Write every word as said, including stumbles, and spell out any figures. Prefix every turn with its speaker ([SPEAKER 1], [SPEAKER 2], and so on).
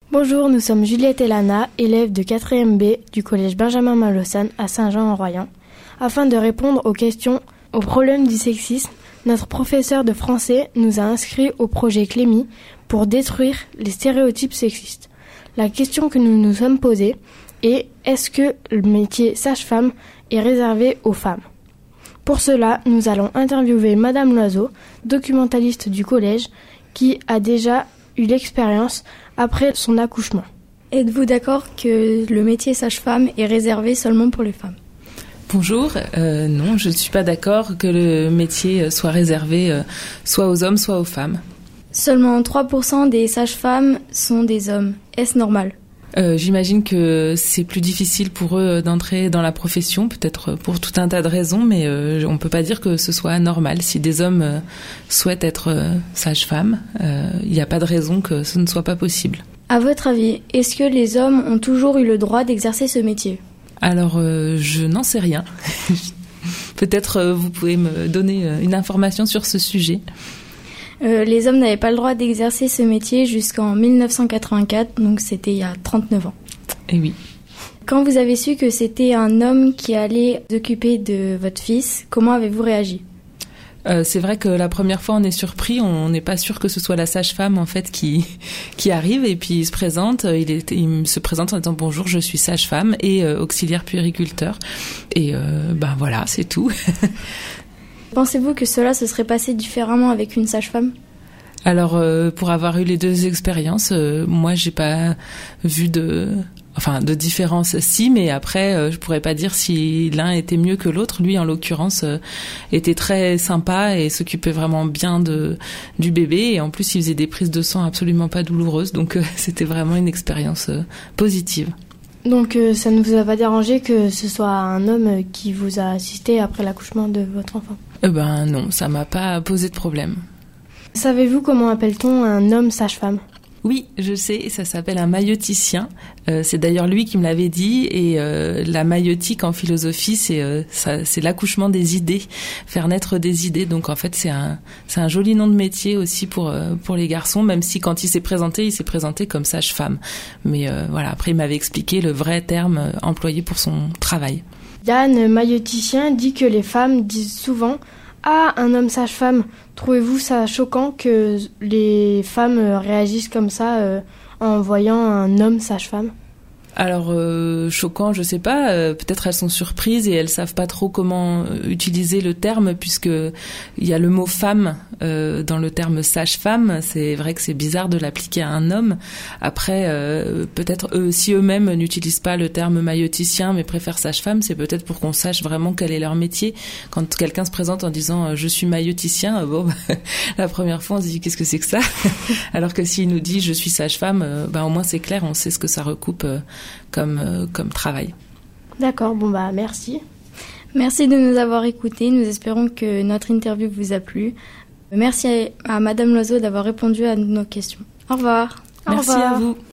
[SPEAKER 1] Bonjour, nous sommes Juliette et Lana, élèves de quatrième B du collège Benjamin Malossane à Saint-Jean-en-Royan. Afin de répondre aux questions, aux problèmes du sexisme, notre professeur de français nous a inscrits au projet Clémy pour détruire les stéréotypes sexistes. La question que nous nous sommes posée est « Est-ce que le métier sage-femme est réservé aux femmes ?» Pour cela, nous allons interviewer Madame Loiseau, documentaliste du collège, qui a déjà eu l'expérience après son accouchement.
[SPEAKER 2] Êtes-vous d'accord que le métier sage-femme est réservé seulement pour les femmes ?
[SPEAKER 3] Bonjour, euh, non, je ne suis pas d'accord que le métier soit réservé euh, soit aux hommes, soit aux femmes.
[SPEAKER 2] Seulement trois pour cent des sages-femmes sont des hommes. Est-ce normal ?
[SPEAKER 3] Euh, j'imagine que c'est plus difficile pour eux d'entrer dans la profession, peut-être pour tout un tas de raisons, mais euh, on ne peut pas dire que ce soit anormal. Si des hommes euh, souhaitent être euh, sages-femmes, euh, il n'y a pas de raison que ce ne soit pas possible.
[SPEAKER 2] À votre avis, est-ce que les hommes ont toujours eu le droit d'exercer ce métier ?
[SPEAKER 3] Alors, euh, je n'en sais rien. Peut-être euh, vous pouvez me donner euh, une information sur ce sujet.
[SPEAKER 2] Euh, les hommes n'avaient pas le droit d'exercer ce métier jusqu'en dix-neuf cent quatre-vingt-quatre, donc c'était il y a trente-neuf ans.
[SPEAKER 3] Eh oui.
[SPEAKER 2] Quand vous avez su que c'était un homme qui allait s'occuper de votre fils, comment avez-vous réagi ?
[SPEAKER 3] Euh, c'est vrai que la première fois on est surpris, on n'est pas sûr que ce soit la sage-femme en fait qui qui arrive et puis il se présente, il, est, il se présente en disant bonjour, je suis sage-femme et euh, auxiliaire puériculteur et euh, ben voilà, c'est tout.
[SPEAKER 2] Pensez-vous que cela se serait passé différemment avec une sage-femme ?
[SPEAKER 3] Alors, euh, pour avoir eu les deux expériences, euh, moi, j'ai pas vu de, enfin, de différence. Si, mais après, euh, je pourrais pas dire si l'un était mieux que l'autre. Lui, en l'occurrence, euh, était très sympa et s'occupait vraiment bien de du bébé. Et en plus, il faisait des prises de sang absolument pas douloureuses. Donc, euh, c'était vraiment une expérience euh, positive.
[SPEAKER 1] Donc euh, ça ne vous a pas dérangé que ce soit un homme qui vous a assisté après l'accouchement de votre enfant ?
[SPEAKER 3] Eh ben non, ça m'a pas posé de problème.
[SPEAKER 1] Savez-vous comment appelle-t-on un homme sage-femme ?
[SPEAKER 3] Oui, je sais, ça s'appelle un maïeuticien. Euh, c'est d'ailleurs lui qui me l'avait dit. Et euh, la maïeutique en philosophie, c'est euh, ça, c'est l'accouchement des idées, faire naître des idées. Donc en fait, c'est un c'est un joli nom de métier aussi pour euh, pour les garçons. Même si quand il s'est présenté, il s'est présenté comme sage-femme. Mais euh, voilà, après il m'avait expliqué le vrai terme euh, employé pour son travail.
[SPEAKER 1] Yann, maïeuticien, dit que les femmes disent souvent « Ah, un homme sage-femme ». Trouvez-vous ça choquant que les femmes réagissent comme ça euh, en voyant un homme sage-femme ?
[SPEAKER 3] Alors euh, choquant, je sais pas. Euh, peut-être elles sont surprises et elles savent pas trop comment utiliser le terme puisque il y a le mot femme euh, dans le terme sage-femme. C'est vrai que c'est bizarre de l'appliquer à un homme. Après, euh, peut-être eux, si eux-mêmes n'utilisent pas le terme maïeuticien mais préfèrent sage-femme, c'est peut-être pour qu'on sache vraiment quel est leur métier. Quand quelqu'un se présente en disant euh, je suis maïeuticien, euh, bon, bah, la première fois on se dit qu'est-ce que c'est que ça ? Alors que s'il nous dit je suis sage-femme, euh, bah au moins c'est clair, on sait ce que ça recoupe. Euh, comme euh, comme travail.
[SPEAKER 1] D'accord, bon bah merci.
[SPEAKER 2] Merci de nous avoir écoutés, nous espérons que notre interview vous a plu. Merci à, à Madame Loiseau d'avoir répondu à nos questions. Au revoir.
[SPEAKER 3] Merci
[SPEAKER 1] Au revoir.
[SPEAKER 3] à vous.